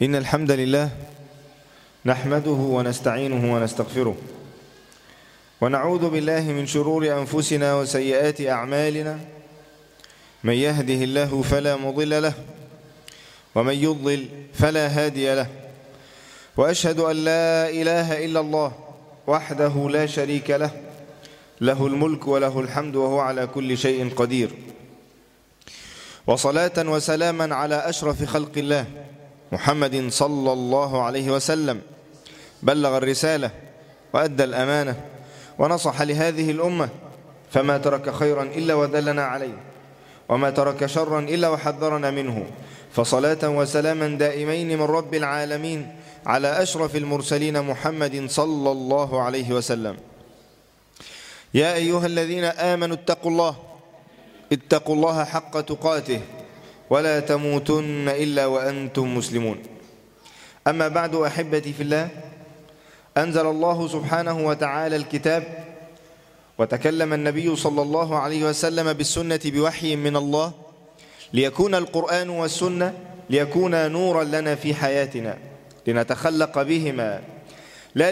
إن الحمد لله نحمده ونستعينه ونستغفره ونعوذ بالله من شرور أنفسنا وسيئات أعمالنا. من يهده الله فلا مضل له ومن يضلل فلا هادي له، وأشهد أن لا إله إلا الله وحده لا شريك له، له الملك وله الحمد وهو على كل شيء قدير. وصلاة وسلاما على أشرف خلق الله محمد صلى الله عليه وسلم، بلغ الرسالة وأدى الأمانة ونصح لهذه الأمة، فما ترك خيرا إلا ودلنا عليه، وما ترك شرا إلا وحذرنا منه. فصلاة وسلاما دائمين من رب العالمين على أشرف المرسلين محمد صلى الله عليه وسلم. يا أيها الذين آمنوا اتقوا الله حق تقاته ولا تموتن إلا وأنتم مسلمون. أما بعد، أحبتي في الله، أنزل الله سبحانه وتعالى الكتاب، وتكلم النبي صلى الله عليه وسلم بالسنة بوحي من الله، ليكون القرآن والسنة ليكون نورا لنا في حياتنا، لنتخلق بهما، لا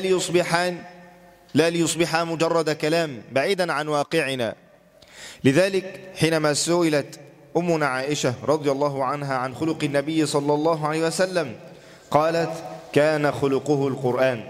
ليصبحا مجرد كلام بعيدا عن واقعنا. لذلك حينما سئلت أمنا عائشة رضي الله عنها عن خلق النبي صلى الله عليه وسلم قالت: كان خلقه القرآن،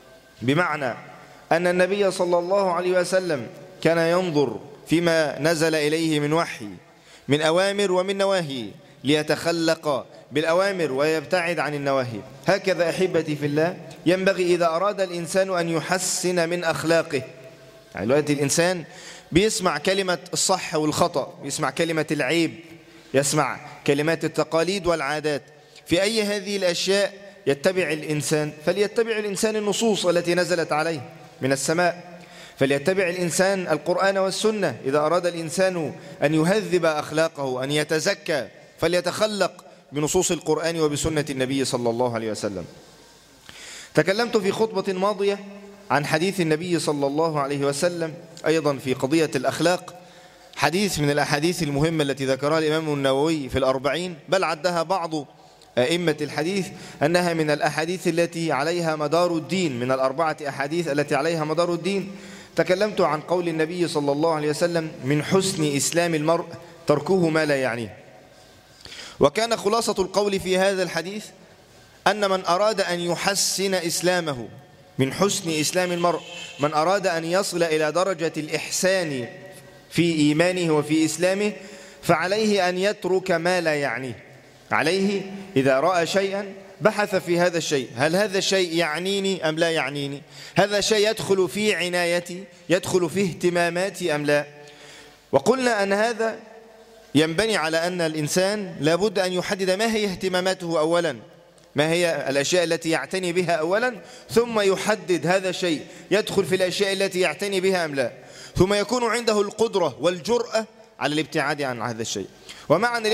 بمعنى أن النبي صلى الله عليه وسلم كان ينظر فيما نزل إليه من وحي، من أوامر ومن نواهي، ليتخلق بالأوامر ويبتعد عن النواهي. هكذا أحبتي في الله ينبغي إذا أراد الإنسان أن يحسن من أخلاقه. يعني دلوقتي الإنسان بيسمع كلمة الصح والخطأ، يسمع كلمة العيب، يسمع كلمات التقاليد والعادات. في أي هذه الأشياء يتبع الإنسان؟ فليتبع الإنسان النصوص التي نزلت عليه من السماء، فليتبع الإنسان القرآن والسنة. إذا أراد الإنسان أن يهذب أخلاقه، أن يتزكى، فليتخلق بنصوص القرآن وبسنة النبي صلى الله عليه وسلم. تكلمت في خطبة ماضية عن حديث النبي صلى الله عليه وسلم أيضا في قضية الأخلاق، حديث من الأحاديث المهمة التي ذكرها الإمام النووي في الأربعين، بل عدها بعض أئمة الحديث أنها من الأحاديث التي عليها مدار الدين، من الأربعة أحاديث التي عليها مدار الدين. تكلمت عن قول النبي صلى الله عليه وسلم: من حسن إسلام المرء تركه ما لا يعنيه. وكان خلاصة القول في هذا الحديث أن من أراد أن يحسن إسلامه، من حسن إسلام المرء، من أراد أن يصل إلى درجة الإحسان في إيمانه وفي إسلامه، فعليه أن يترك ما لا يعنيه. عليه إذا رأى شيئا بحث في هذا الشيء، هل هذا الشيء يعنيني أم لا يعنيني؟ هذا الشيء يدخل في عنايتي، يدخل في اهتماماتي أم لا؟ وقلنا أن هذا ينبني على أن الإنسان لابد أن يحدد ما هي اهتماماته أولا، ما هي الأشياء التي يعتني بها أولا، ثم يحدد هذا الشيء يدخل في الأشياء التي يعتني بها أم لا، ثم يكون عنده القدرة والجرأة على الابتعاد عن هذا الشيء. ومعنا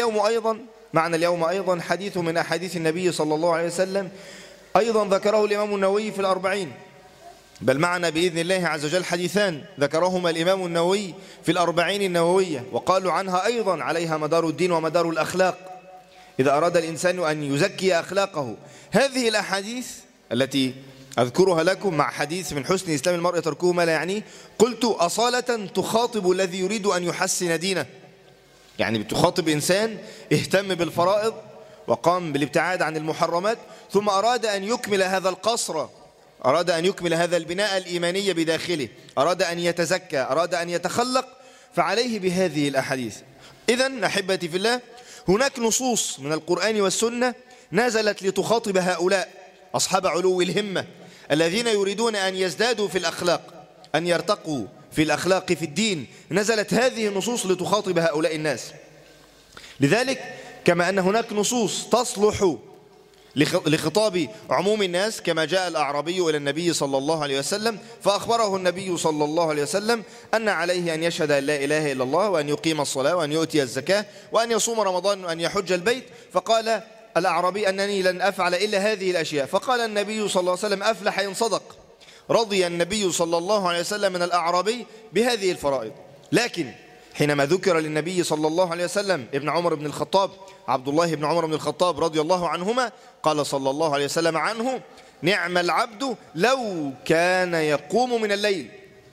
اليوم أيضا حديث من أحاديث النبي صلى الله عليه وسلم، أيضا ذكره الإمام النووي في الأربعين، بل معنا بإذن الله عز وجل حديثان ذكرهما الإمام النووي في الأربعين النووية، وقالوا عنها أيضا عليها مدار الدين ومدار الأخلاق. إذا أراد الإنسان أن يزكي أخلاقه، هذه الأحاديث التي أذكرها لكم مع حديث من حسن إسلام المرء تركه ما لا يعنيه، قلت أصالة تخاطب الذي يريد أن يحسن دينه. يعني بتخاطب إنسان اهتم بالفرائض وقام بالابتعاد عن المحرمات، ثم أراد أن يكمل هذا القصر، أراد أن يكمل هذا البناء الإيماني بداخله، أراد أن يتزكى، أراد أن يتخلق، فعليه بهذه الأحاديث. إذن أحبتي في الله، هناك نصوص من القرآن والسنة نزلت لتخاطب هؤلاء أصحاب علو الهمة الذين يريدون أن يزدادوا في الأخلاق، أن يرتقوا في الأخلاق في الدين. نزلت هذه النصوص لتخاطب هؤلاء الناس. لذلك كما أن هناك نصوص تصلح لخطاب عموم الناس، كما جاء الأعرابي إلى النبي صلى الله عليه وسلم فأخبره النبي صلى الله عليه وسلم أن عليه أن يشهد أن لا إله إلا الله، وأن يقيم الصلاة، وأن يؤتي الزكاة، وأن يصوم رمضان، وأن يحج البيت. فقال الأعرابي: أنني لن أفعل إلا هذه الأشياء. فقال النبي صلى الله عليه وسلم: أفلح إن صدق. رضي النبي صلى الله عليه وسلم من الأعرابي بهذه الفرائض. لكن حينما ذكر للنبي صلى الله عليه وسلم ابن عمر بن الخطاب، عبد الله بن عمر بن الخطاب رضي الله عنهما، قال صلى الله عليه وسلم عنه: نعم العبد لو كان يقوم من الليل.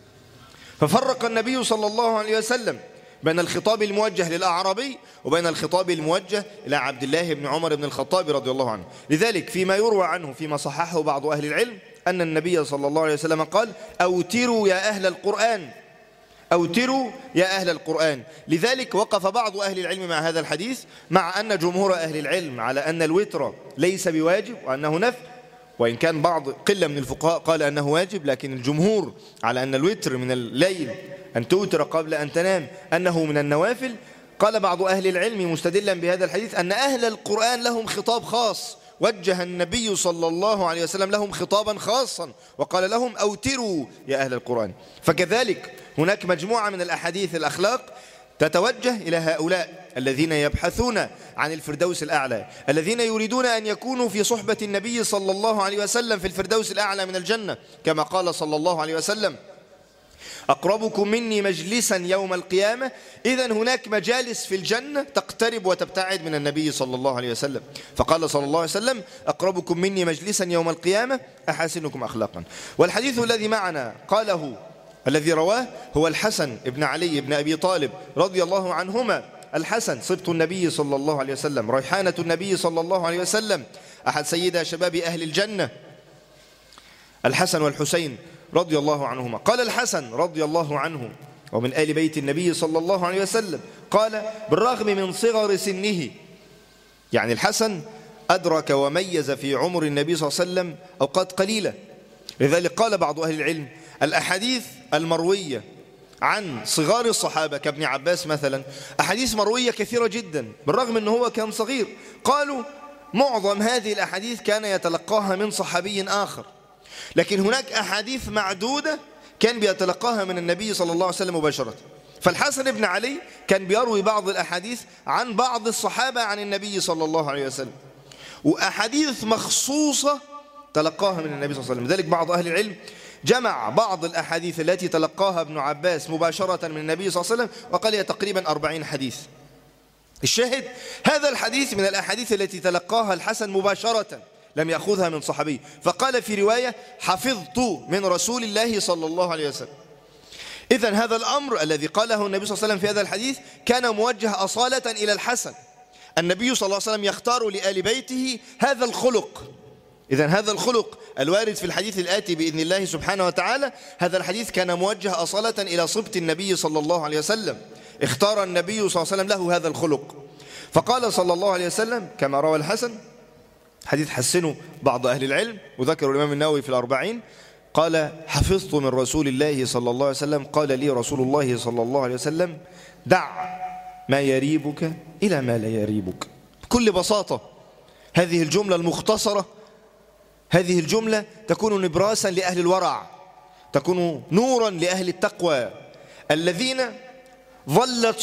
ففرق النبي صلى الله عليه وسلم بين الخطاب الموجه للأعرابي وبين الخطاب الموجه إلى عبد الله بن عمر بن الخطاب رضي الله عنه. لذلك فيما يروى عنه فيما صححه بعض أهل العلم أن النبي صلى الله عليه وسلم قال: أوتروا يا أهل القرآن، أوتروا يا أهل القرآن. لذلك وقف بعض أهل العلم مع هذا الحديث، مع أن جمهور أهل العلم على أن الوتر ليس بواجب وأنه نفل، وإن كان بعض قلة من الفقهاء قال أنه واجب، لكن الجمهور على أن الوتر من الليل، أن توتر قبل أن تنام، أنه من النوافل. قال بعض أهل العلم مستدلا بهذا الحديث أن أهل القرآن لهم خطاب خاص، وجه النبي صلى الله عليه وسلم لهم خطابا خاصا وقال لهم: أوتروا يا أهل القرآن. فكذلك هناك مجموعة من الأحاديث الأخلاق تتوجه إلى هؤلاء الذين يبحثون عن الفردوس الأعلى، الذين يريدون أن يكونوا في صحبة النبي صلى الله عليه وسلم في الفردوس الأعلى من الجنة، كما قال صلى الله عليه وسلم: أقربكم مني مجلسا يوم القيامة. إذن هناك مجالس في الجنة تقترب وتبتعد من النبي صلى الله عليه وسلم. فقال صلى الله عليه وسلم: أقربكم مني مجلسا يوم القيامة أحاسنكم أخلاقا. والحديث الذي معنا قاله الذي رواه هو الحسن بن علي بن أبي طالب رضي الله عنهما. الحسن صبت النبي صلى الله عليه وسلم، ريحانة النبي صلى الله عليه وسلم، أحد سيدة شباب أهل الجنة، الحسن والحسين رضي الله عنهما. قال الحسن رضي الله عنه ومن آل بيت النبي صلى الله عليه وسلم، قال: بالرغم من صغر سنه، يعني الحسن أدرك وميز في عمر النبي صلى الله عليه وسلم أوقات قليلة. لذلك قال بعض أهل العلم: الأحاديث المروية عن صغار الصحابة كابن عباس مثلا أحاديث مروية كثيرة جدا، بالرغم أنه هو كان صغير. قالوا معظم هذه الأحاديث كان يتلقاها من صحابي آخر، لكن هناك أحاديث معدودة كان بيتلقاها من النبي صلى الله عليه وسلم مباشرة. فالحسن بن علي كان بيروي بعض الأحاديث عن بعض الصحابة عن النبي صلى الله عليه وسلم، وأحاديث مخصوصة تلقاها من النبي صلى الله عليه وسلم. لذلك بعض أهل العلم جمع بعض الأحاديث التي تلقاها ابن عباس مباشرة من النبي صلى الله عليه وسلم وقال هي تقريبا 40 حديث. الشاهد هذا الحديث من الأحاديث التي تلقاها الحسن مباشرة، لم يأخذها من صحابي. فقال في رواية: حفظت من رسول الله صلى الله عليه وسلم. إذن هذا الأمر الذي قاله النبي صلى الله عليه وسلم في هذا الحديث كان موجه أصالة إلى الحسن. النبي صلى الله عليه وسلم يختار لآل بيته هذا الخلق. إذن هذا الخلق الوارد في الحديث الآتي بإذن الله سبحانه وتعالى، هذا الحديث كان موجه أصالة إلى صبت النبي صلى الله عليه وسلم. اختار النبي صلى الله عليه وسلم له هذا الخلق. فقال صلى الله عليه وسلم كما روى الحسن، حديث حسنه بعض أهل العلم وذكر الإمام النووي في الأربعين، قال: حفظت من رسول الله صلى الله عليه وسلم قال لي رسول الله صلى الله عليه وسلم: دع ما يريبك إلى ما لا يريبك. بكل بساطة هذه الجملة المختصرة، هذه الجملة تكون نبراسا لأهل الورع، تكون نورا لأهل التقوى الذين ظلت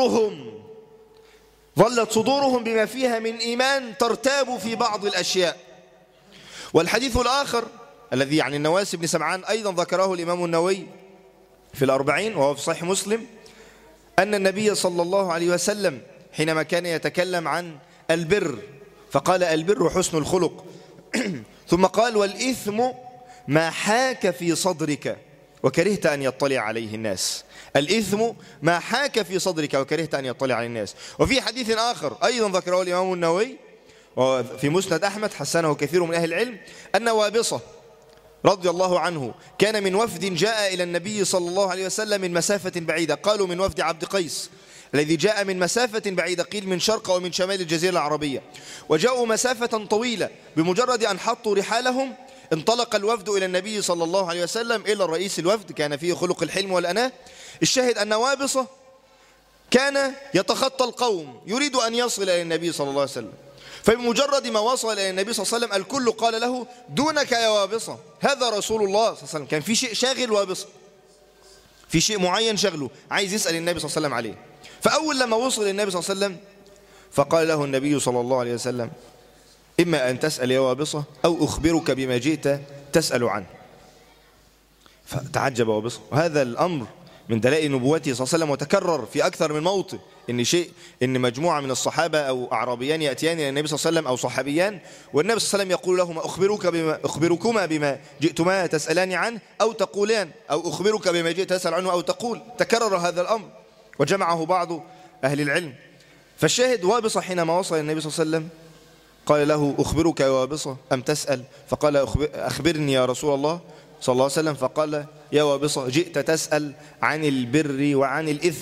صدورهم بما فيها من إيمان ترتاب في بعض الأشياء. والحديث الآخر الذي عن النواس بن سمعان أيضا ذكره الإمام النووي في الأربعين وهو في صحيح مسلم، أن النبي صلى الله عليه وسلم حينما كان يتكلم عن البر فقال: البر حسن الخلق. ثم قال: والإثم ما حاك في صدرك وكرهت أن يطلع عليه الناس. الإثم ما حاك في صدرك وكرهت أن يطلع عليه الناس. وفي حديث آخر أيضا ذكره الإمام النووي وفي مسند أحمد حسنه كثير من أهل العلم، أن وابصة رضي الله عنه كان من وفد جاء إلى النبي صلى الله عليه وسلم من مسافة بعيدة، قالوا من وفد عبد قيس الذي جاء من مسافة بعيدة، قيل من شرق أو من شمال الجزيرة العربية، وجاءوا مسافة طويلة. بمجرد أن حطوا رحالهم انطلق الوفد إلى النبي صلى الله عليه وسلم، إلى الرئيس الوفد كان فيه خلق الحلم والأناة. الشاهد أن وابصة كان يتخطى القوم يريد أن يصل إلى النبي صلى الله عليه وسلم، فبمجرد ما وصل إلى النبي صلى الله عليه وسلم الكل قال له: دونك يا وابصة، هذا رسول الله صلى الله عليه وسلم. كان في شيء شاغل وابصة، في شيء معين شغله عايز يسأل النبي صلى الله عليه وسلم عليه. فأول لما وصل النبي صلى الله عليه وسلم فقال له النبي صلى الله عليه وسلم: إما أن تسأل يا وابصة أو أخبرك بما جئت تسأل عنه. فتعجب وابصة، وهذا الأمر من دلائل نبوته صلى الله عليه وسلم، وتكرر في أكثر من موطن إن مجموعة من الصحابة أو أعرابيان يأتيان إلى النبي صلى الله عليه وسلم أو صحابيان، والنبي صلى الله عليه وسلم يقول لهما أخبركما بما جئتما تسألان عنه أو تقولان، أو أخبرك بما جئت تسأل عنه أو تقول. تكرر هذا الأمر وجمعه بعض أهل العلم. فالشاهد وابصة حينما وصل النبي صلى الله عليه وسلم قال له أخبرك يا وابصة أم تسأل؟ فقال أخبرني يا رسول الله صلى الله عليه وسلم. فقال يا وابصة جئت تسأل عن البر وعن الإثم.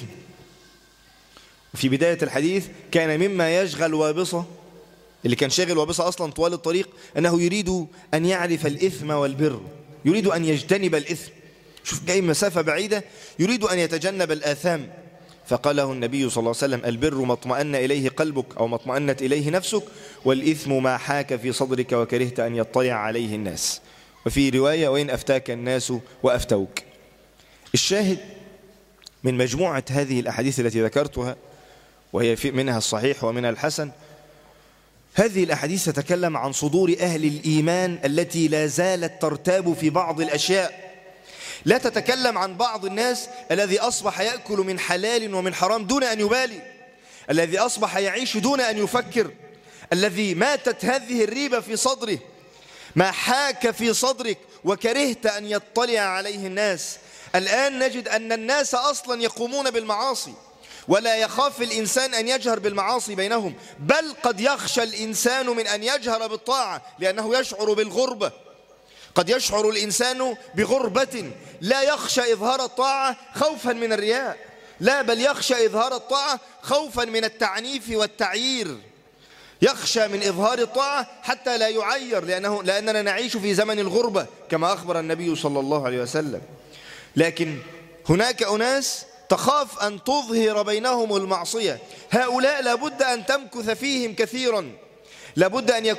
في بداية الحديث كان مما يشغل وابصة، اللي كان شاغل وابصة أصلا طوال الطريق، أنه يريد أن يعرف الإثم والبر، يريد أن يجتنب الإثم. شوف جاي مسافة بعيدة يريد أن يتجنب الآثام. فقال له النبي صلى الله عليه وسلم البر ما اطمأن إليه قلبك أو ما اطمأنت إليه نفسك، والإثم ما حاك في صدرك وكرهت أن يطلع عليه الناس. وفي رواية وإن أفتاك الناس وأفتوك. الشاهد من مجموعة هذه الأحاديث التي ذكرتها، وهي منها الصحيح ومنها الحسن، هذه الأحاديث تتكلم عن صدور أهل الإيمان التي لا زالت ترتاب في بعض الأشياء. لا تتكلم عن بعض الناس الذي أصبح يأكل من حلال ومن حرام دون أن يبالي، الذي أصبح يعيش دون أن يفكر، الذي ماتت هذه الريبة في صدره، ما حاك في صدرك وكرهت أن يطلع عليه الناس. الآن نجد أن الناس أصلا يقومون بالمعاصي، ولا يخاف الإنسان أن يجهر بالمعاصي بينهم، بل قد يخشى الإنسان من أن يجهر بالطاعة لأنه يشعر بالغربة. قد يشعر الإنسان بغربة، لا يخشى إظهار الطاعة خوفا من الرياء، لا بل يخشى إظهار الطاعة خوفا من التعنيف والتعيير. يخشى من إظهار الطاعة حتى لا يعير، لأننا نعيش في زمن الغربة كما أخبر النبي صلى الله عليه وسلم. لكن هناك أناس تخاف أن تظهر بينهم المعصية، هؤلاء لابد أن تمكث فيهم كثيرا، لابد أن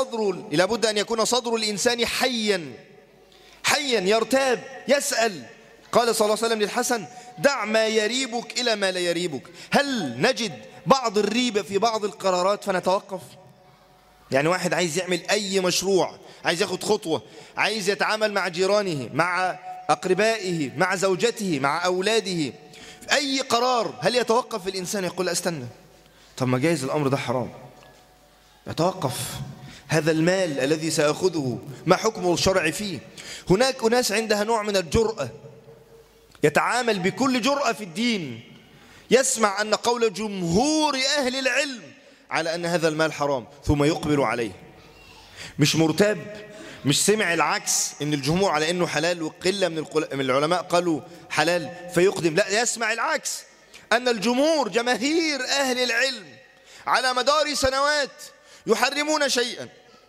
يكون صدر الإنسان حيا يرتاب يسأل. قال صلى الله عليه وسلم للحسن دع ما يريبك إلى ما لا يريبك. هل نجد بعض الريبة في بعض القرارات فنتوقف؟ يعني واحد عايز يعمل أي مشروع، عايز ياخد خطوة، عايز يتعامل مع جيرانه، مع أقربائه، مع زوجته، مع أولاده، أي قرار، هل يتوقف الإنسان يقول لا استنى، طب ما جايز الأمر ده حرام، يتوقف؟ هذا المال الذي سأخذه ما حكمه الشرع فيه؟ هناك أناس عندها نوع من الجرأة، يتعامل بكل جرأة في الدين، يسمع أن قول جمهور أهل العلم على أن هذا المال حرام ثم يقبل عليه، مش مرتاب، مش سمع العكس أن الجمهور على أنه حلال وقلة من العلماء قالوا حلال فيقدم، لا، يسمع العكس، أن الجمهور جماهير أهل العلم على مدار سنوات يحرمون شيئا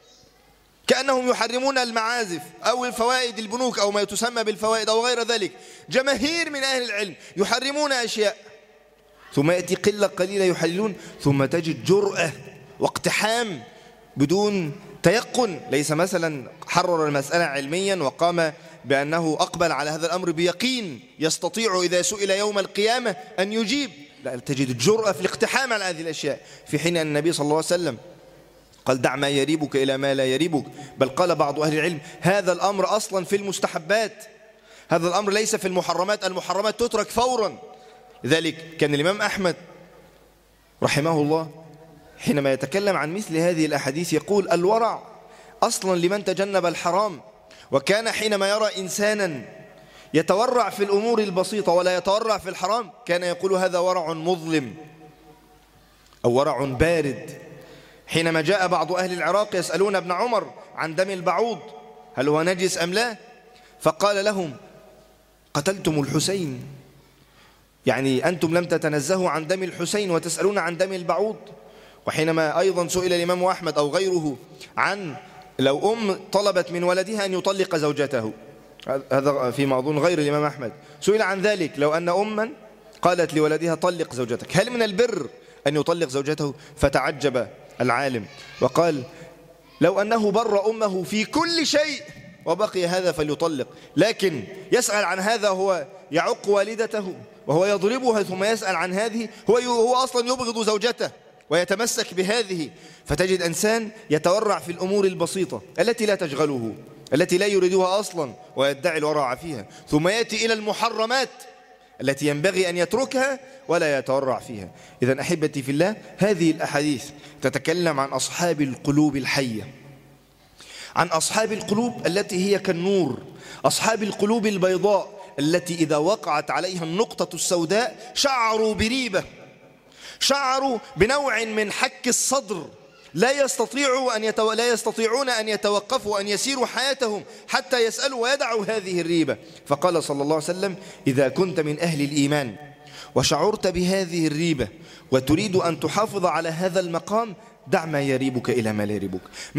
كأنهم يحرمون المعازف أو الفوائد البنوك أو ما تسمى بالفوائد أو غير ذلك. جماهير من أهل العلم يحرمون أشياء، ثم يأتي قلة قليلة يحللون، ثم تجد جرأة واقتحام بدون تيقن، ليس مثلا حرر المسألة علميا وقام بأنه أقبل على هذا الأمر بيقين يستطيع إذا سئل يوم القيامة أن يجيب، لا، تجد الجرأة في الاقتحام على هذه الأشياء، في حين أن النبي صلى الله عليه وسلم قال دع ما يريبك إلى ما لا يريبك. بل قال بعض أهل العلم هذا الأمر أصلا في المستحبات، هذا الأمر ليس في المحرمات، المحرمات تترك فورا. لذلك كان الإمام أحمد رحمه الله حينما يتكلم عن مثل هذه الأحاديث يقول الورع أصلا لمن تجنب الحرام. وكان حينما يرى إنسانا يتورع في الأمور البسيطة ولا يتورع في الحرام كان يقول هذا ورع مظلم أو ورع بارد. حينما جاء بعض أهل العراق يسألون ابن عمر عن دم البعوض هل هو نجس أم لا، فقال لهم قتلتم الحسين، يعني أنتم لم تتنزهوا عن دم الحسين وتسألون عن دم البعوض. وحينما أيضا سئل الإمام أحمد أو غيره عن لو طلبت من ولدها أن يطلق زوجته، هذا فيما أظن غير الإمام أحمد، سئل عن ذلك لو أن أما قالت لولدها طلق زوجتك هل من البر أن يطلق زوجته؟ فتعجب العالم وقال لو أنه بر أمه في كل شيء وبقي هذا فليطلق، لكن يسأل عن هذا هو يعق والدته وهو يضربها ثم يسأل عن هذه، هو أصلا يبغض زوجته ويتمسك بهذه. فتجد إنسان يتورع في الأمور البسيطة التي لا التي لا يريدها أصلا ويدعي الورع فيها، ثم يأتي إلى المحرمات التي ينبغي أن يتركها ولا يتورع فيها. إذن أحبتي في الله، هذه الأحاديث تتكلم عن أصحاب القلوب الحية، عن أصحاب القلوب التي هي كالنور، أصحاب القلوب البيضاء التي إذا وقعت عليها النقطة السوداء شعروا بريبة، شعروا بنوع من حك الصدر، لا يستطيعون أن يتوقفوا أن يسيروا حياتهم حتى يسألوا ويدعوا هذه الريبة. فقال صلى الله عليه وسلم: إذا كنت من أهل الإيمان وشعرت بهذه الريبة وتريد أن تحافظ على هذا المقام، دع ما يريبك إلى ما لا يريبك.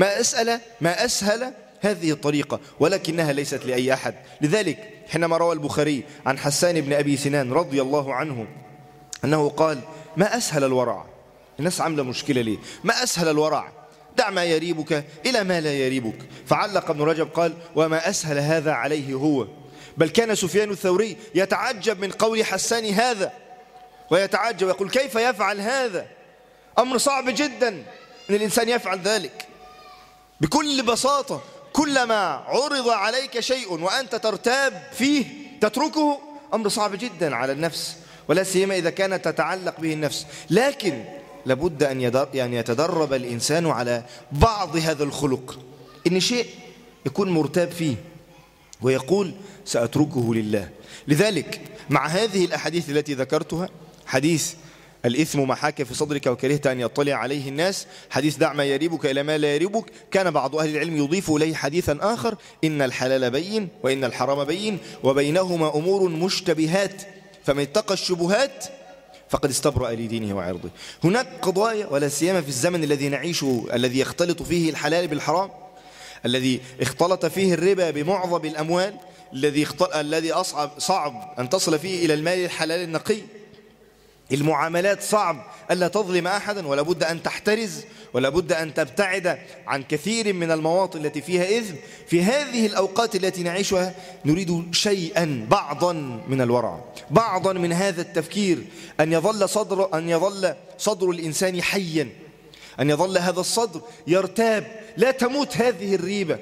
ما أسهل هذه الطريقة، ولكنها ليست لأي أحد. لذلك حينما روى البخاري عن حسان بن أبي سنان رضي الله عنه أنه قال: ما أسهل الورع. الناس عاملة مشكلة ليه؟ ما أسهل الورع، دع ما يريبك إلى ما لا يريبك. فعلق ابن رجب قال: وما أسهل هذا عليه هو. بل كان سفيان الثوري يتعجب من قول حسان هذا، ويتعجب ويقول: كيف يفعل هذا؟ أمر صعب جدا أن الإنسان يفعل ذلك. بكل بساطة كلما عرض عليك شيء وأنت ترتاب فيه تتركه، أمر صعب جدا على النفس، ولا سيما إذا كانت تتعلق به النفس. لكن لابد أن يتدرب الإنسان على بعض هذا الخلق، إن شيء يكون مرتاب فيه ويقول: سأتركه لله. لذلك مع هذه الأحاديث التي ذكرتها، حديث الإثم ما حاك في صدرك وكرهت أن يطلع عليه الناس، حديث دع ما يريبك إلى ما لا يريبك، كان بعض أهل العلم يضيف إليه حديثا آخر: إن الحلال بين وإن الحرام بين وبينهما أمور مشتبهات فمن اتقى الشبهات فقد استبرأ لدينه وعرضه. هناك قضايا، ولا سيما في الزمن الذي نعيشه، الذي يختلط فيه الحلال بالحرام، الذي اختلط فيه الربا بمعظم الأموال، الذي صعب أن تصل فيه إلى المال الحلال النقي. المعاملات صعب ألا تظلم أحدا، ولا بد أن تحترز، ولا بد أن تبتعد عن كثير من المواطن التي فيها إثم. في هذه الأوقات التي نعيشها نريد شيئا، بعضا من الورع، بعضا من هذا التفكير، أن يظل صدر الإنسان حيا، أن يظل هذا الصدر يرتاب، لا تموت هذه الريبة،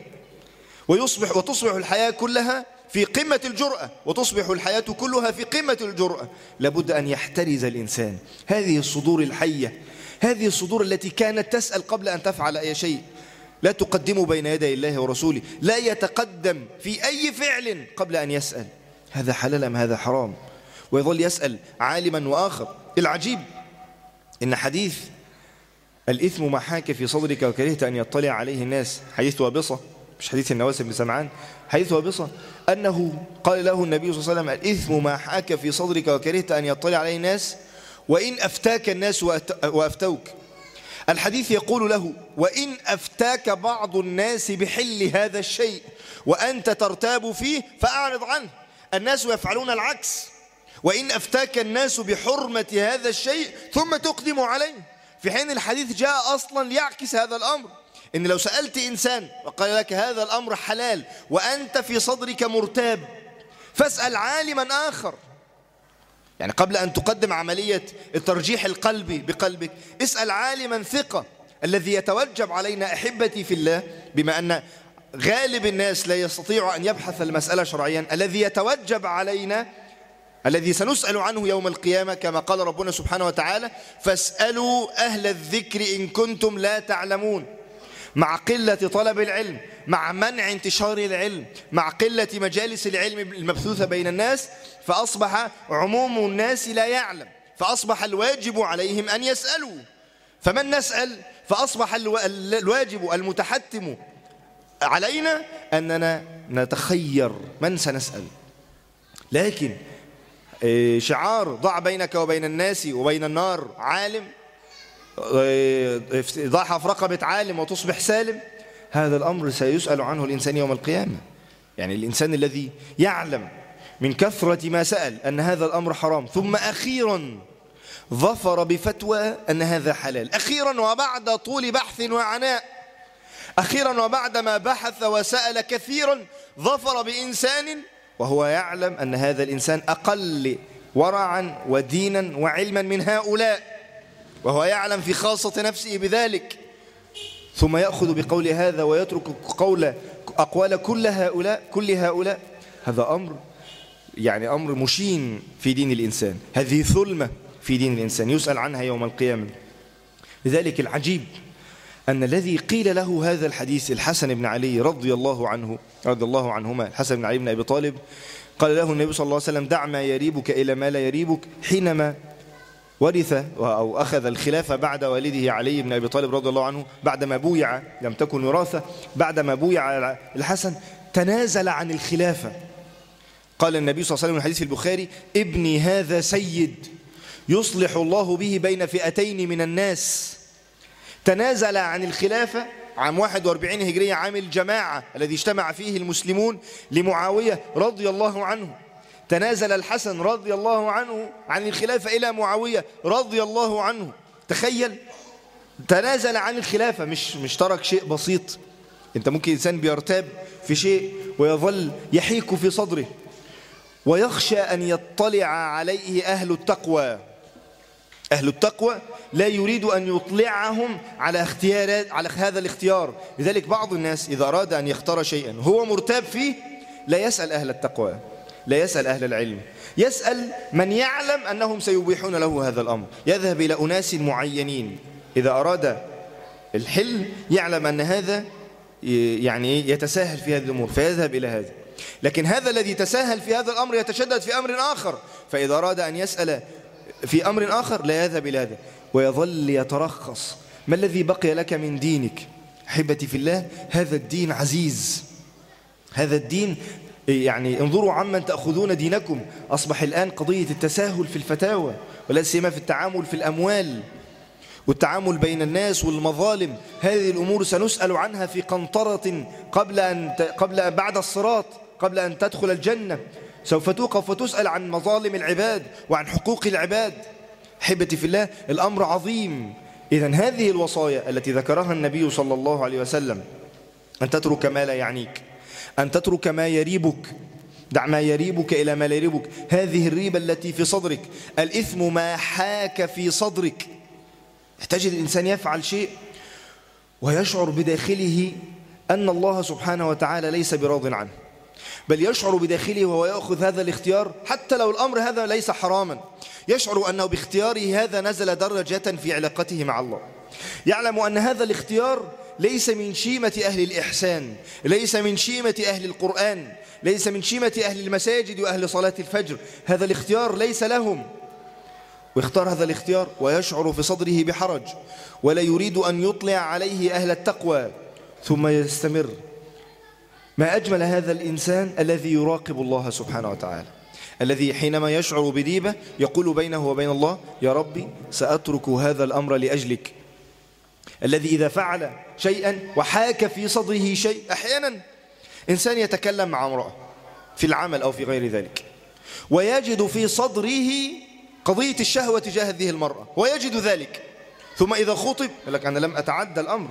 وتصبح الحياة كلها في قمة الجرأة، وتصبح الحياة كلها في قمة الجرأة. لابد أن يحترز الإنسان هذه الصدور الحية، هذه الصدور التي كانت تسأل قبل أن تفعل أي شيء. لا تقدموا بين يدي الله ورسوله، لا يتقدم في أي فعل قبل أن يسأل: هذا حلال أم هذا حرام؟ ويظل يسأل عالما وآخر. العجيب إن حديث الإثم ما حاك في صدرك وكرهت أن يطلع عليه الناس، حديث وابصة، مش حديث النواس بن سمعان، حديث وابصة، أنه قال له النبي صلى الله عليه وسلم: الإثم ما حاك في صدرك وكرهت أن يطلع عليه الناس وإن أفتاك الناس وأفتوك. الحديث يقول له: وإن أفتاك بعض الناس بحل هذا الشيء وأنت ترتاب فيه فأعرض عنه. الناس يفعلون العكس: وإن أفتاك الناس بحرمة هذا الشيء ثم تقدم عليه. في حين الحديث جاء أصلا ليعكس هذا الأمر، إن لو سألت إنسان وقال لك هذا الأمر حلال وأنت في صدرك مرتاب، فاسأل عالما آخر. يعني قبل أن تقدم عملية الترجيح القلبي بقلبك، اسأل عالما ثقة. الذي يتوجب علينا أحبتي في الله، بما أن غالب الناس لا يستطيع أن يبحث المسألة شرعيا، الذي يتوجب علينا، الذي سنسأل عنه يوم القيامة، كما قال ربنا سبحانه وتعالى: فاسألوا أهل الذكر إن كنتم لا تعلمون. مع قلة طلب العلم، مع منع انتشار العلم، مع قلة مجالس العلم المبثوثة بين الناس، فأصبح عموم الناس لا يعلم، فأصبح الواجب عليهم أن يسألوا. فمن نسأل؟ فأصبح الواجب المتحتم علينا أننا نتخير من سنسأل. لكن شعار ضع بينك وبين الناس وبين النار عالم، ضعها في رقبة عالم وتصبح سالم، هذا الأمر سيسأل عنه الإنسان يوم القيامة. يعني الإنسان الذي يعلم من كثرة ما سأل أن هذا الأمر حرام، ثم أخيرا ظفر بفتوى أن هذا حلال، أخيرا وبعد طول بحث وعناء، أخيرا وبعد ما بحث وسأل كثيرا، ظفر بإنسان وهو يعلم أن هذا الإنسان أقل ورعا ودينا وعلما من هؤلاء، وهو يعلم في خاصة نفسه بذلك، ثم يأخذ بقول هذا ويترك أقوال كل هؤلاء. هذا أمر يعني أمر مشين في دين الإنسان، هذه ثلمة في دين الإنسان يسأل عنها يوم القيامة. لذلك العجيب أن الذي قيل له هذا الحديث الحسن بن علي رضي الله عنهما، الحسن بن علي بن أبي طالب، قال له النبي صلى الله عليه وسلم: دع ما يريبك إلى ما لا يريبك، حينما ورث أو أخذ الخلافة بعد والده علي بن أبي طالب رضي الله عنه، بعدما بويع، لم تكن وراثة، بعدما بويع الحسن تنازل عن الخلافة. قال النبي صلى الله عليه وسلم في الحديث في البخاري: ابني هذا سيد يصلح الله به بين فئتين من الناس. تنازل عن الخلافة عام 41 هجرية، عام الجماعة الذي اجتمع فيه المسلمون لمعاوية رضي الله عنه. تنازل الحسن رضي الله عنه عن الخلافة إلى معاوية رضي الله عنه. تخيل، تنازل عن الخلافة، مش ترك شيء بسيط. انت ممكن إنسان بيرتاب في شيء ويظل يحيك في صدره ويخشى أن يطلع عليه أهل التقوى. أهل التقوى لا يريد أن يطلعهم على هذا الاختيار. لذلك بعض الناس إذا أراد أن يختار شيئا هو مرتاب فيه لا يسأل أهل التقوى، لا يسأل أهل العلم، يسأل من يعلم أنهم سيبيحون له هذا الأمر. يذهب إلى أناس معينين إذا أراد الحل يعلم أن هذا يعني يتساهل في هذه الأمور فيذهب إلى هذا. لكن هذا الذي يتساهل في هذا الأمر يتشدد في أمر آخر، فإذا أراد أن يسأل في أمر آخر لا يذهب إلى هذا ويظل يترخص. ما الذي بقي لك من دينك؟ أحبتي في الله، هذا الدين عزيز، هذا الدين يعني انظروا عمن تأخذون دينكم. أصبح الآن قضية التساهل في الفتاوى، ولا سيما في التعامل في الأموال والتعامل بين الناس والمظالم. هذه الأمور سنسأل عنها في قنطرة بعد الصراط، قبل أن تدخل الجنة. سوف توقف وتسأل عن مظالم العباد وعن حقوق العباد. أحبتي في الله، الأمر عظيم. إذن هذه الوصايا التي ذكرها النبي صلى الله عليه وسلم، أن تترك ما لا يعنيك، أن تترك ما يريبك، دع ما يريبك إلى ما لا يريبك. هذه الريبة التي في صدرك، الإثم ما حاك في صدرك. تجد الإنسان يفعل شيء ويشعر بداخله أن الله سبحانه وتعالى ليس براض عنه، بل يشعر بداخله وهو يأخذ هذا الاختيار حتى لو الأمر هذا ليس حراما، يشعر أنه باختياره هذا نزل درجة في علاقته مع الله. يعلم أن هذا الاختيار ليس من شيمة أهل الإحسان، ليس من شيمة أهل القرآن، ليس من شيمة أهل المساجد وأهل صلاة الفجر. هذا الاختيار ليس لهم، واختار هذا الاختيار ويشعر في صدره بحرج ولا يريد أن يطلع عليه أهل التقوى، ثم يستمر. ما أجمل هذا الإنسان الذي يراقب الله سبحانه وتعالى، الذي حينما يشعر بريبة يقول بينه وبين الله: يا ربي سأترك هذا الأمر لأجلك. الذي إذا فعل شيئا وحاك في صدره شيء، أحيانا إنسان يتكلم مع امرأة في العمل أو في غير ذلك ويجد في صدره قضية الشهوة تجاه هذه المرأة ويجد ذلك، ثم إذا خطب يقول لك أنا لم أتعدى الأمر.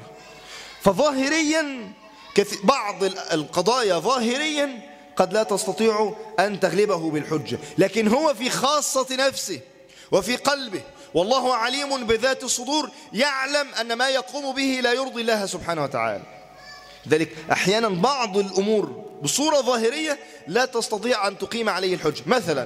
فظاهريا بعض القضايا ظاهريا قد لا تستطيع أن تغلبه بالحجة، لكن هو في خاصة نفسه وفي قلبه والله عليم بذات الصدور يعلم أن ما يقوم به لا يرضي الله سبحانه وتعالى. ذلك أحيانا بعض الأمور بصورة ظاهرية لا تستطيع أن تقيم عليه الحجة. مثلا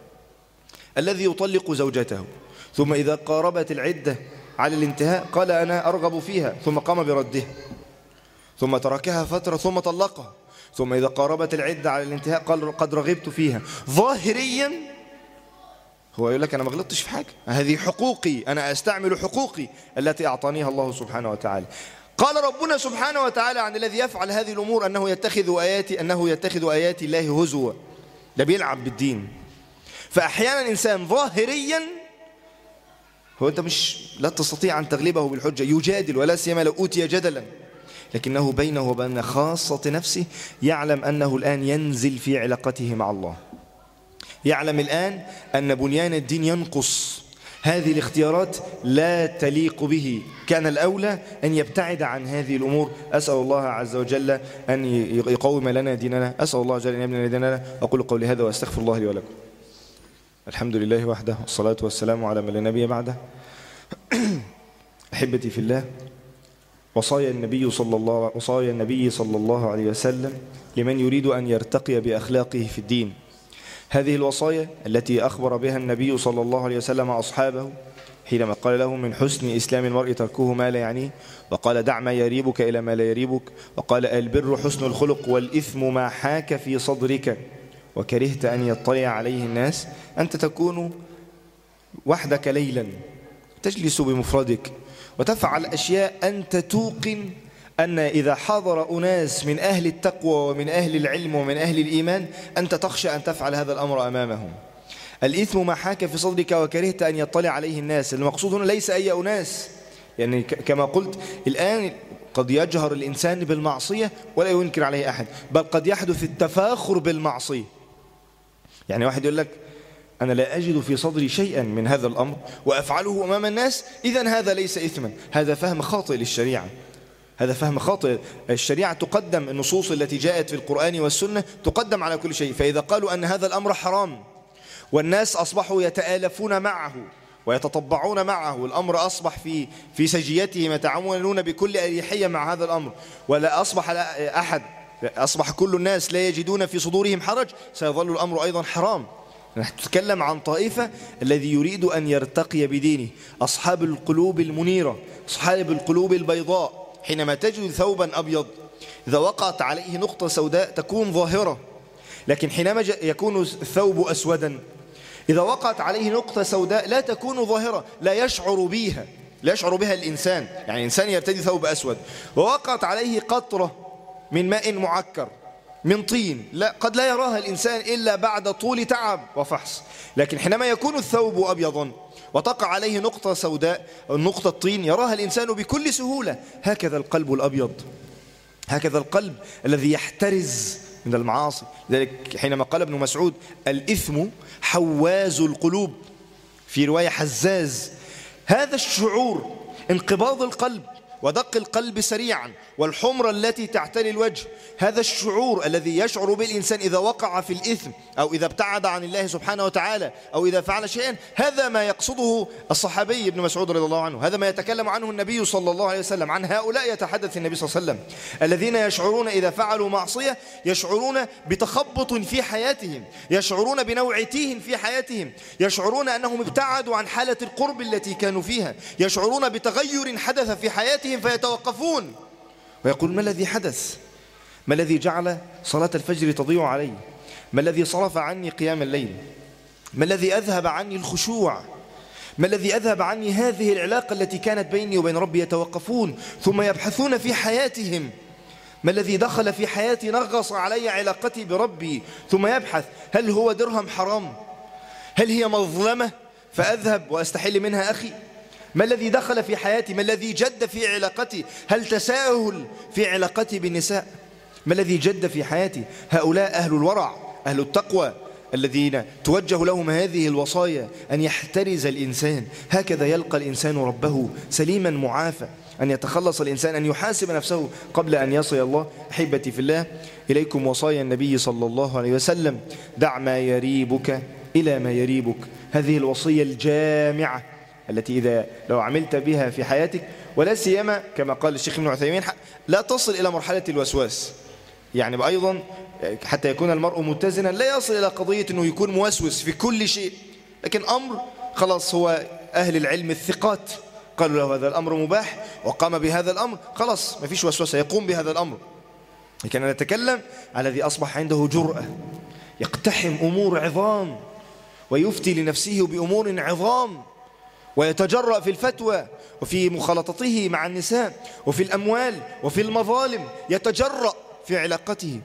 الذي يطلق زوجته ثم إذا قاربت العدة على الانتهاء قال أنا أرغب فيها، ثم قام بردها، ثم تركها فترة ثم طلقها، ثم إذا قاربت العدة على الانتهاء قال قد رغبت فيها. ظاهريا هو يقول لك أنا ما غلطتش في حاجة، هذه حقوقي، أنا أستعمل حقوقي التي أعطانيها الله سبحانه وتعالى. قال ربنا سبحانه وتعالى عن الذي يفعل هذه الأمور أنه يتخذ آيات الله هزوا، ده بيلعب بالدين. فأحيانا إنسان ظاهريا هو أنت لا تستطيع أن تغلبه بالحجة، يجادل ولا سيما لو أوتي جدلا، لكنه بينه وبين خاصة نفسه يعلم أنه الآن ينزل في علاقته مع الله، يعلم الآن أن بنيان الدين ينقص، هذه الاختيارات لا تليق به، كان الأولى أن يبتعد عن هذه الأمور. أسأل الله عز وجل أن يقوم لنا ديننا، أسأل الله عز وجل أن يبني لنا ديننا. أقول قولي هذا وأستغفر الله لي ولكم. الحمد لله وحده والصلاة والسلام على من لا نبي بعده. أحبتي في الله، وصايا النبي صلى الله عليه وسلم لمن يريد أن يرتقي بأخلاقه في الدين. هذه الوصايا التي أخبر بها النبي صلى الله عليه وسلم أصحابه حينما قال لهم من حسن إسلام المرء تركه ما لا يعنيه، وقال دع ما يريبك إلى ما لا يريبك، وقال البر حسن الخلق والإثم ما حاك في صدرك وكرهت أن يطلع عليه الناس. أنت تكون وحدك ليلا، تجلس بمفردك وتفعل أشياء أنت توقن أن إذا حضر أناس من أهل التقوى ومن أهل العلم ومن أهل الإيمان أنت تخشى أن تفعل هذا الأمر أمامهم. الإثم ما حاك في صدرك وكرهت أن يطلع عليه الناس. المقصود هنا ليس أي أناس، يعني كما قلت الآن قد يجهر الإنسان بالمعصية ولا ينكر عليه أحد، بل قد يحدث التفاخر بالمعصية. يعني واحد يقول لك أنا لا أجد في صدري شيئا من هذا الأمر وأفعله أمام الناس، إذن هذا ليس إثما. هذا فهم خاطئ للشريعة، هذا فهم خاطئ. الشريعة تقدم النصوص التي جاءت في القرآن والسنة تقدم على كل شيء. فإذا قالوا أن هذا الأمر حرام والناس أصبحوا يتآلفون معه ويتطبعون معه، الأمر أصبح في سجيتهم يتعاملون بكل أريحية مع هذا الأمر، ولا أصبح كل الناس لا يجدون في صدورهم حرج، سيظل الأمر أيضا حرام. نحن نتكلم عن طائفة الذي يريد أن يرتقي بدينه، أصحاب القلوب المنيرة، أصحاب القلوب البيضاء. حينما تجد ثوبا أبيض إذا وقعت عليه نقطة سوداء تكون ظاهرة، لكن حينما يكون الثوب أسودا إذا وقعت عليه نقطة سوداء لا تكون ظاهرة، لا يشعر بها الإنسان. يعني إنسان يرتدي ثوب أسود ووقعت عليه قطرة من ماء معكر من طين، قد لا يراها الإنسان إلا بعد طول تعب وفحص. لكن حينما يكون الثوب أبيضا وتقع عليه نقطة سوداء نقطة طين يراها الإنسان بكل سهولة. هكذا القلب الأبيض، هكذا القلب الذي يحترز من المعاصي. لذلك حينما قال ابن مسعود الإثم حواز القلوب، في رواية حزاز، هذا الشعور انقباض القلب ودق القلب سريعا والحمرة التي تعتري الوجه، هذا الشعور الذي يشعر به الإنسان إذا وقع في الإثم أو إذا ابتعد عن الله سبحانه وتعالى أو إذا فعل شيئا، هذا ما يقصده الصحابي ابن مسعود رضي الله عنه، هذا ما يتكلم عنه النبي صلى الله عليه وسلم. عن هؤلاء يتحدث النبي صلى الله عليه وسلم الذين يشعرون إذا فعلوا معصية يشعرون بتخبط في حياتهم، يشعرون بنوع تيه في حياتهم، يشعرون أنهم ابتعدوا عن حالة القرب التي كانوا فيها، يشعرون بتغير حدث في حياتهم فيتوقفون ويقول ما الذي حدث؟ ما الذي جعل صلاة الفجر تضيع علي؟ ما الذي صرف عني قيام الليل؟ ما الذي أذهب عني الخشوع؟ ما الذي أذهب عني هذه العلاقة التي كانت بيني وبين ربي؟ يتوقفون ثم يبحثون في حياتهم ما الذي دخل في حياتي نغص علي علاقتي بربي، ثم يبحث هل هو درهم حرام؟ هل هي مظلمة فأذهب وأستحل منها أخي؟ ما الذي دخل في حياتي؟ ما الذي جد في علاقتي؟ هل تساهل في علاقتي بالنساء؟ ما الذي جد في حياتي؟ هؤلاء أهل الورع، أهل التقوى، الذين توجه لهم هذه الوصايا أن يحترز الإنسان. هكذا يلقى الإنسان ربه سليما معافى، أن يتخلص الإنسان، أن يحاسب نفسه قبل أن يصل الله. أحبتي في الله، إليكم وصايا النبي صلى الله عليه وسلم: دع ما يريبك إلى ما يريبك. هذه الوصية الجامعة التي إذا لو عملت بها في حياتك، ولا سيما كما قال الشيخ ابن عثيمين لا تصل إلى مرحلة الوسواس. يعني أيضا حتى يكون المرء متزنا لا يصل إلى قضية أنه يكون موسوس في كل شيء، لكن أمر خلاص هو أهل العلم الثقات قالوا له هذا الأمر مباح وقام بهذا الأمر، خلاص ما فيش وسوسة، يقوم بهذا الأمر. لكن أنا أتكلم على الذي أصبح عنده جرأة يقتحم أمور عظام ويفتي لنفسه بأمور عظام ويتجرأ في الفتوى وفي مخالطته مع النساء وفي الأموال وفي المظالم، يتجرأ في علاقته،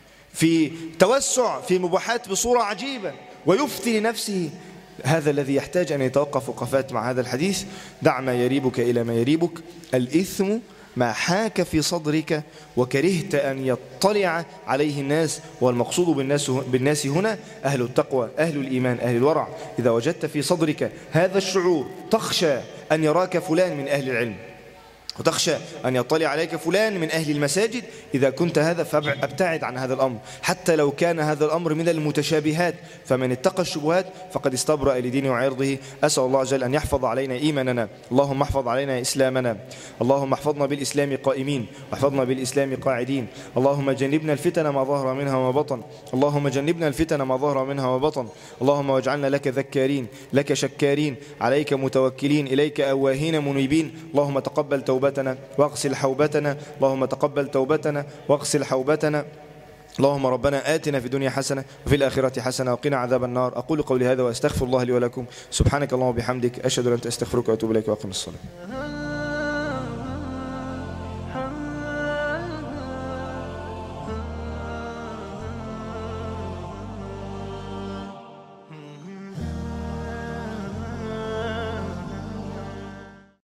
في توسع في مباحات بصورة عجيبة ويفتي لنفسه. هذا الذي يحتاج أن يتوقف وقفات مع هذا الحديث: دع ما يريبك إلى ما يريبك. الإثم ما حاك في صدرك وكرهت أن يطلع عليه الناس. والمقصود بالناس هنا أهل التقوى، أهل الإيمان، أهل الورع. إذا وجدت في صدرك هذا الشعور تخشى أن يراك فلان من أهل العلم وتخشى أن يطلع عليك فلان من أهل المساجد، إذا كنت هذا فابتعد عن هذا الأمر، حتى لو كان هذا الأمر من المتشابهات، فمن اتقى الشبهات فقد استبرأ لدينه وعرضه. أسأل الله عز وجل أن يحفظ علينا إيماننا. اللهم احفظ علينا إسلامنا، اللهم احفظنا بالإسلام قائمين واحفظنا بالإسلام قاعدين. اللهم جنبنا الفتن ما ظهر منها وما بطن، اللهم جنبنا الفتن ما ظهر منها وبطن. اللهم واجعلنا لك ذكارين، لك شكارين، عليك متوكلين، إليك أواهين منيبين. اللهم تقبل توبتنا واغسل حوبتنا، اللهم تقبل توبتنا واغسل حوبتنا. اللهم ربنا آتنا في الدنيا حسنة وفي الآخرة حسنة وقنا عذاب النار. أقول قولي هذا وأستغفر الله لي ولكم. سبحانك اللهم وبحمدك، أشهد أن لا إله إلا أنت، أستغفرك وأتوب إليك، وأقم الصلاة.